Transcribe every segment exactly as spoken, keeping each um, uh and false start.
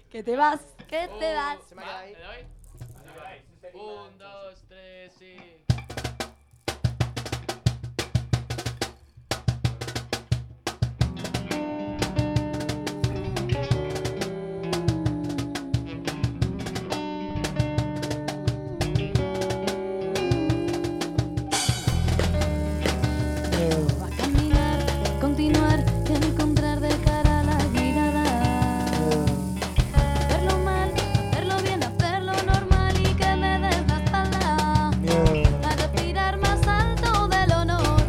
Que te vas, que te vas. Se me ha quedado ahí. ¿Le doy? Un, dos, tres y... A caminar, continuar y encontrar de cara la mirada. Hacerlo mal, hacerlo bien, hacerlo normal y que me des la espalda. A respirar más alto del honor.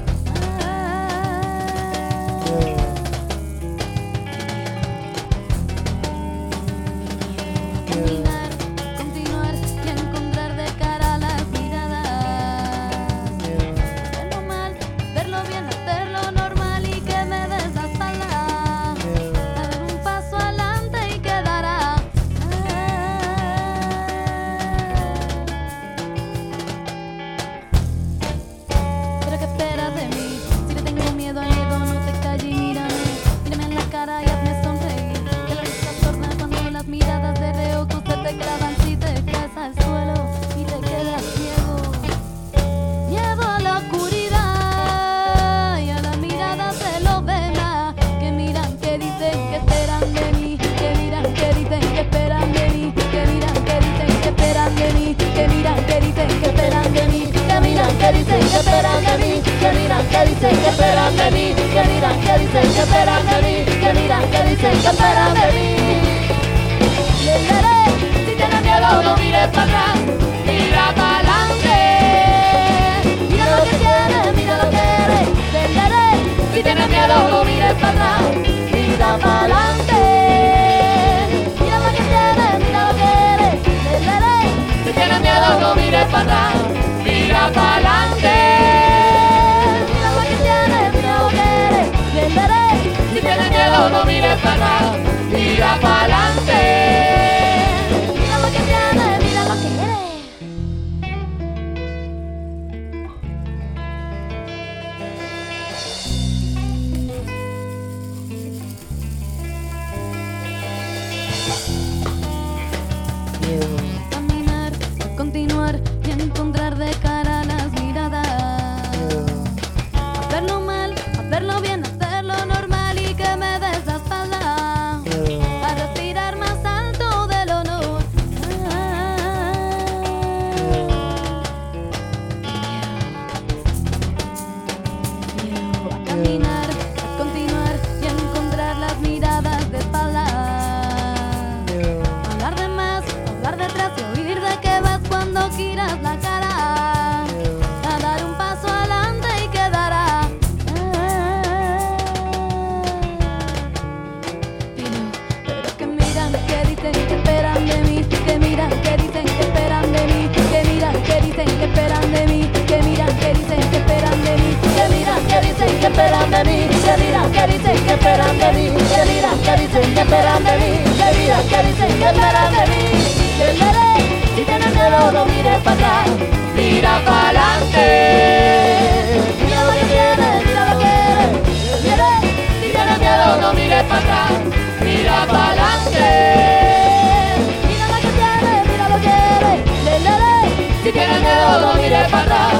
Caminar, continuar y encontrar de cara las miradas. Hacerlo mal, hacerlo bien, hacerlo normal y que me des la espalda. Dar un paso adelante y quedará. Pero qué esperas de mí, si te tengo miedo al miedo no te calles y mírame. Mírame en la cara y hazme sonreír. Que la risa torna cuando las miradas de reojo se te clavan si te caes al suelo y te quedas ciego. Miedo a la oscuridad y a la mirada se lo ven a que miran, que dicen, que esperan de mí, que miran, que dicen, que esperan de mí, que miran, que dicen, que esperan de mí, que miran, que dicen, que esperan de mí, que miran, que dicen, que esperan de mí, que miran, que dicen, que esperan de mí, que miran, que dicen, que esperan de mí, que miran, que dicen, que esperan de mí. Le daré, si tienes miedo no mires para atrás, mira para adelante. Mira lo que tienes, mira lo que eres. Venderé, si tienes miedo no mires para atrás, mira para adelante. Mira lo que tienes, mira lo que eres. Venderé, si tienes miedo no mires para atrás, mira para adelante. Mira lo que tienes, mira lo que eres. Venderé, si tienes miedo no mires para atrás, mira para adelante. Mira lo que tienes, mira lo que eres. Caminar, continuar y encontrar de cara las miradas. Hacerlo mal, hacerlo bien, hacerlo normal y que me des la espalda. A respirar más alto del honor. A caminar, a continuar y encontrar las miradas de espalda. Hablar de más, hablar detrás y oír de qué vas cuando giras la cara. A dar un paso adelante y quedará. Pero que miran, que dicen, que esperan de mí, que miran, que dicen, que esperan de mí, que miran, que dicen, que esperan de mí, que miran, que dicen, que esperan de mí, que miran, que dicen, que esperan de mí, que miran, que dicen, que esperan de mí, que miran, que dicen, que esperan de mí, que miran, que dicen, que esperan de mí. Venderé, si tienes miedo no mires para atrás, mira para adelante. Mira lo que tienes, mira lo que eres. Venderé, si tienes miedo no mires para atrás, mira para adelante. Mira lo que tienes, mira lo que eres. Venderé, si tienes miedo no mires para atrás,